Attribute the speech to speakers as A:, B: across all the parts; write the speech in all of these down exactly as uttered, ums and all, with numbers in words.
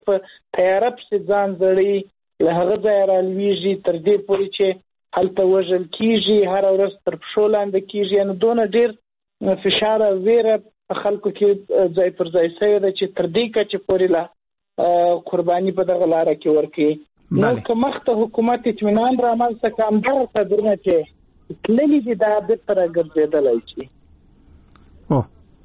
A: په تیاره پسې ځان زړی له هغه ځایه رالویږي تر دې پورې چې هلته وژل کېږي، هره ورځ تر پښو لاندې کېږي. یعنې دونه ډېر فشار او ویره په خلکو کې ځای پر ځای شوې ده چې تر دې کچې پورې لا قرباني په دغه لاره کې ورکوي. نو که مخته حکومت اطمینان رامنځته کړي، همدغه څادرونه چې تللي دي دا بېرته راګرځېدلی شي.
B: او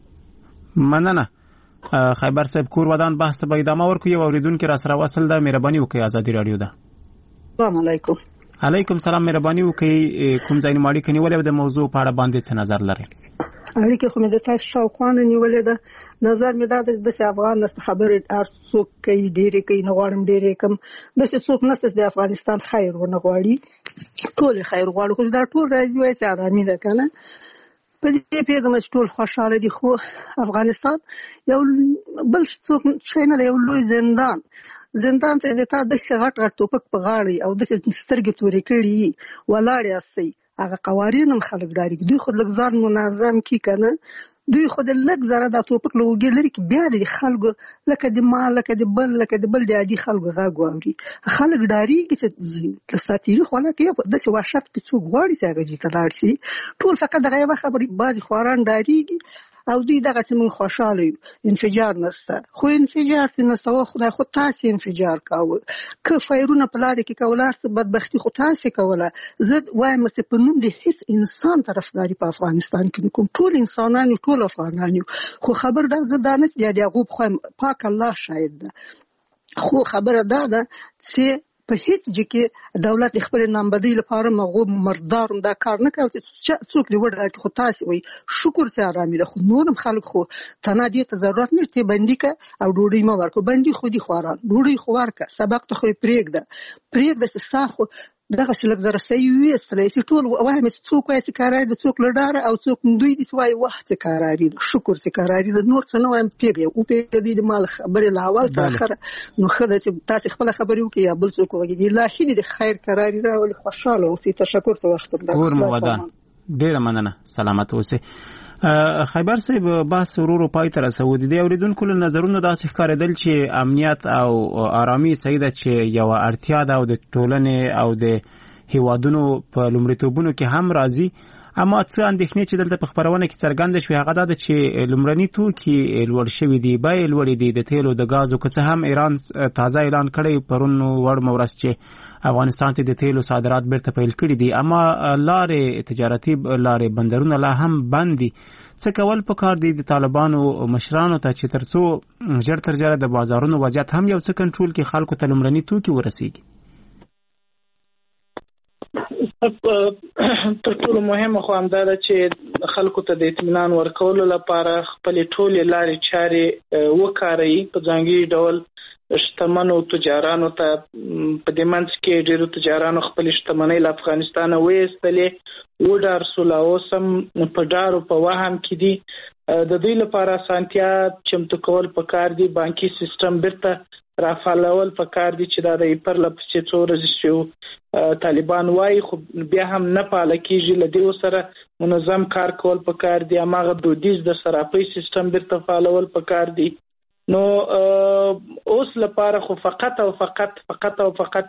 B: مننه خیبر صاحب. کور ودان بحث ته به ادامه ورکړو. یو اورېدونکی را سره وصل ده، مهرباني وکړئ. ازادي راډیو ده.
C: السلام علیکم.
B: علیکم سلام. مهرباني وکړئ کوم ځای نه اړیکه نیولې او د موضوع په اړه باندې څه نظر لرئ؟
C: اړیکه خو مې د تاسو شاوخوا نه نیولې ده. نظر مې دا دی داسې افغان نسته خبرې هر څوک کوي، ډېرې کوي، نه غواړم ډېرې کم. داسې څوک نسته د افغانستان خیر ونه غواړي، ټول خیر غواړي. خو دا ټول راځي وایي چې ارامي ده که نه. په دې پوهېږم چې ټول خوشحاله دي، خو افغانستان یو بل څوک شی نه دی، یو لوی زندان. زندان ته د تا داسې غټ غټ ټوپک په غاړې او داسې سترګې تورې کړي ولاړ یاستئ، هغه قوارین هم خلک ډارېږي. دوی خو لږ ځان منظم کړي که نه، دوی خو د لږ ذره دا ټوپک له اوږې لرې کړي، بیا د خلکو لکه د ما لکه د بل لکه د بل د عادي خلکو غږ واوري. خلک ډارېږي چې د ساتیري خو نه کوي، داسې وحشت کې څوک غواړي چې هغه ځای ته لاړ شي. ټول فقط دغه یوه خبرې، بعضې خواران ډارېږي او دوی دغه چې موږ خوشحاله یو، انفجار نشته. خو انفجار چې نشته، و خدای خو تاسې انفجار کاوه، که فایرونه په لارې کې کول، هر څه بدبختي خو تاسې کوله. زه وایم چې په نوم د هیڅ انسان طرفداري په افغانستان کې نه کوم، ټول انسانان یو، ټول افغانان یو. خو خبر دا زه دا نه چې د یعقوب خوایم، پاک الله شاهد ده. خو خبره دا ده چې په هیڅ ځای کې دولت د خپل نامبدۍ لپاره مغوب مردار دا کار نه کوي. څوک دی وړ راکړي، خو تاسې وایي شکر چې ارامي ده. خو نور هم خلک خو تنها دې ته ضرورت نه چې بندي که او ډوډۍ مه ورکړو. بندي خو دي خواران، ډوډۍ خو ورکړه، سبق ته خو یې پرېږده پرېږده چې سا خو دغسې لږ زره صحیح ویستلی شي. ټول وایم چې څوک وایي چې کراري ده، څوک له ډاره، او څوک دوی دي چې وایي وخت چې کراري ده، شکر چې کراري ده. نور څه نه وایم، پرېږدئ وپرېږدئ د ما له خبرې له اول تر اخره. نو ښه ده چې تاسې خپله خبرې وکړئ یا بل څوک وغږېږي. الهي دې د خیر کراري راولي، خوشحاله اوسئ. تشکر ته وخت
B: کور مو ودان. ډېره مننه، سلامت اوسئ. خیبر صاحب بحث ورورو پای ته رسو. د دې اورېدونکو له نظرونو داسې ښکارېدل چې امنیت او آرامي صحیح ده چې یوه اړتیا ده او د ټولنې او د هیوادونو په لومړیتوبونو کې هم راځي. اما څه اندېښنې چې دلته په خپرونه کې څرګنده شوې هغه دا ده چې لومړني توکي لوړ شوي دي، بیې لوړې دي د تیلو د ګازو. که څه هم ایران تازه اعلان کړی پرون وړمه ورځ چې افغانستان ته د تیلو صادرات بیرته پیل کړي دي، اما لارې تجارتي لارې بندرونه لا هم بند دي. څه کول پکار دي د طالبانو مشرانو ته چې تر څو ژر تر ژره د بازارونو وضعیت هم یو څه کنټرول کړي، خلکو ته لومړني توکي ورسیږي؟
A: تر ټولو مهمه خو همدا ده چې خلکو ته د اطمینان ورکولو لپاره خپلې ټولې لارې چارې وکاروي. په ځانګړي ډول شتمنو تجارانو ته، په دې منځ کې ډېرو تجارانو خپلې شتمنۍ له افغانستانه ویستلې، وډار سول، اوس هم په ډارو په وهم کې دي. د دوی لپاره اسانتیا چمتو کول پکار دي، بانکي سیستم بیرته رافعالول پکار دي چې دا د پرله پسې څو ورځې چې طالبان وایي خو بیا هم نه فعاله کېږي. له دې سره منظم کار کول پکار دي، هماغه دودیز د صرافۍ سیستم بیرته فعالول پکار دي. نو اوس لپاره خو فقط او فقط فقط او فقط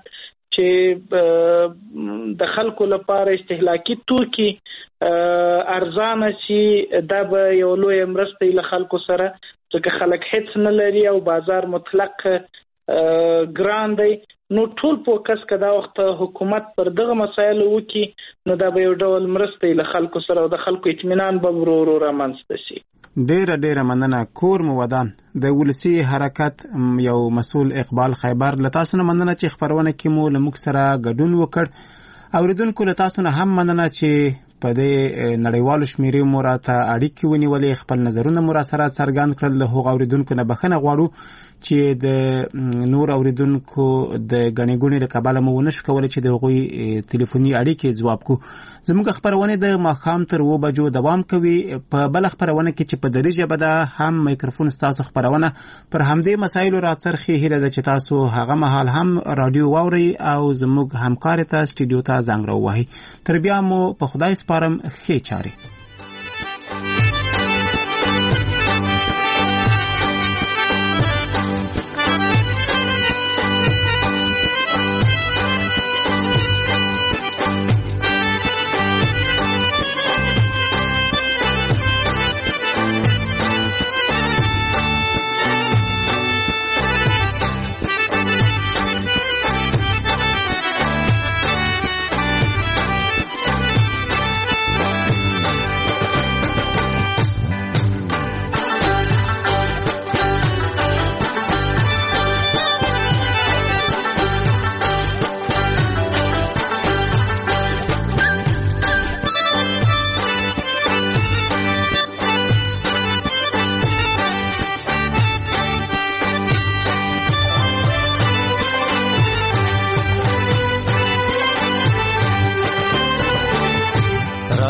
A: چې د خلکو لپاره استهلاکي توکي ارزانه شي، دا به یو لوی مرسته له خلکو سره، ځکه خلک هیڅ نه لري او بازار مطلق ګران دی. نو ټول فوکس که دا وخت حکومت پر دغه مسایلو وکړي نو دا به یو ډول مرسته له خلکو سره او د خلکو اطمینان به ورو ورو رامنځته شي.
B: ډیره ډیره مننه. کور مو ودان. د ولسی حرکت یو مسؤل اقبال خیبر له تاسو نه مننه چې خبرونه کې مو له موږ سره ګډون وکړ. اوریدونکو له تاسو نه هم مننه چې په دې نړیوالو شمیرې مو راته اړیکې ونیولې، خپل نظرونه مو را سره څرګند کړل. له هغو اوریدونکو نه بخښنه غواړو چې د نور اوریدونکو د ګڼې ګوڼې له کبله مو ونه شو کولی چې د هغوی تلیفوني اړیکې ځواب کړو. زموږ خپرونې د ماښام تر اوه بجو دوام کوي. په بله خپرونه کې چې په دري ژبه ده هم میکروفون ستاسو خپرونه پر همدې مسایلو راڅرخي. هیله ده چې تاسو هغه مهال هم راډیو واورئ او زموږ همکارې ته سټوډیو ته زنګ راووهئ. تر بیا مو په خدای سپارم. ښې چارې.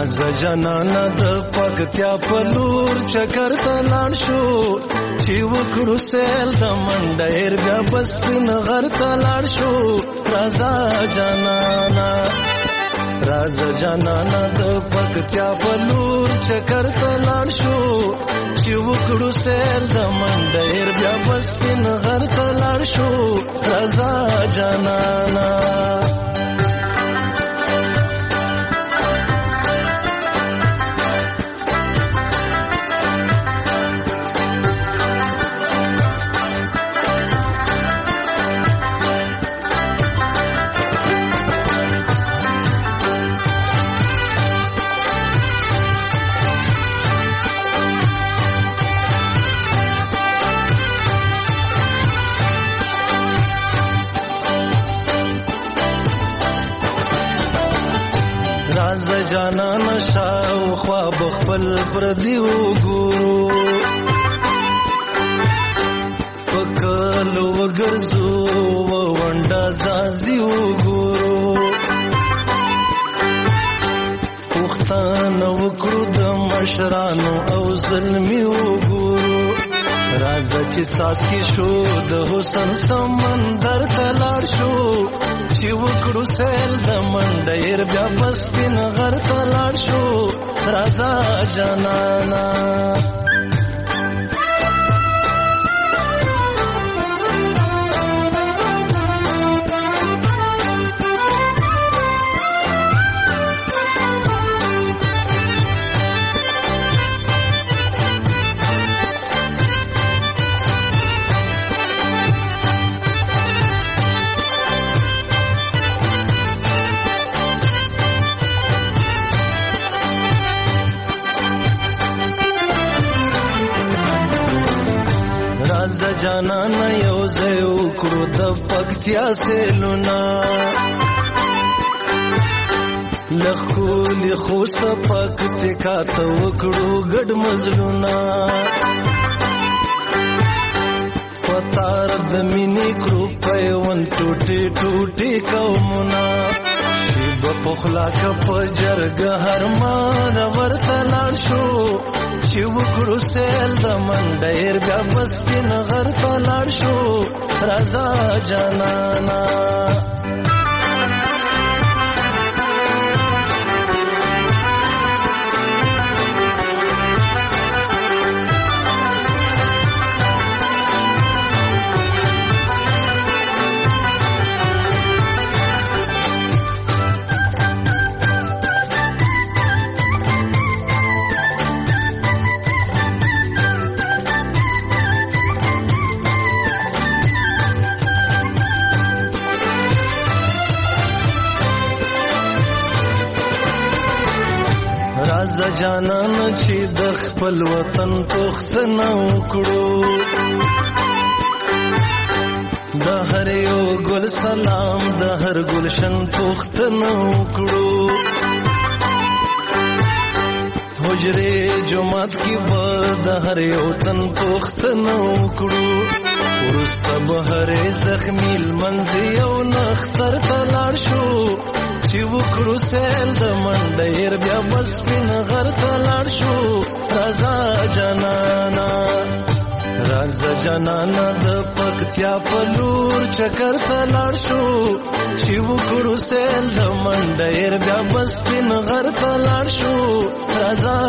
D: راز جنانا د پکتیا په لور چکر ته لاړ شو چې وکړو سیل د منډیر بیا بس پین غر ته لاړ شو رازا جنانا راز جنانا د پکتیا په لور چکر ته لاړ شو چې وکړو سیل د منډیر بیا بس پین غر ته لاړ شو رازا جنانا راز جانا نشاو خواب خپل پردیو ګورو پکلو وګرځو ونډا زازیو ګورو پښتانه وکړو د مشرانو او ظلمیو ګورو راز چې ساس کې شو د حسن سمندر ته لاړ شو چې وکړو سیل د منډیر بیا بس پین غر ته لاړ شو رازا جنانا راز جانانا یو ځای وکړو د پکتیا سیلونه لښکولي خوست پکتیکا ته وکړو ګډ مزلونه پتار د مینې کړو پیوند ټوټې ټوټې قومونه شیب پخلا که په جرګه هر مانه ورته لاړ شو چې وکړو سیل د منډیر بیا بس پین غر ته لاړ شو رازا جانانا راز جانان چې د خپل وطن پوښتنه وکړو د هر یو ګل سلام د هر ګلشن پوښتنه وکړو حجرې جماعت کې به د هر یو تن پوښتنه وکړو وروسته به هرې زخمي لمنځ یو نختر ته لاړ شو چې وکړو سیل د منډیر بیا بس پین غر ته لاړ شو رازا جانانا راز جانانا د پکتیا په لور چکر ته لاړ شو چې وکړو سیل د منډیر بیا بس پین غر ته لاړ شو رازا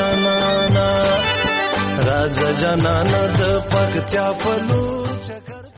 D: جانانا راز جانانا د پکتیا په لور چکر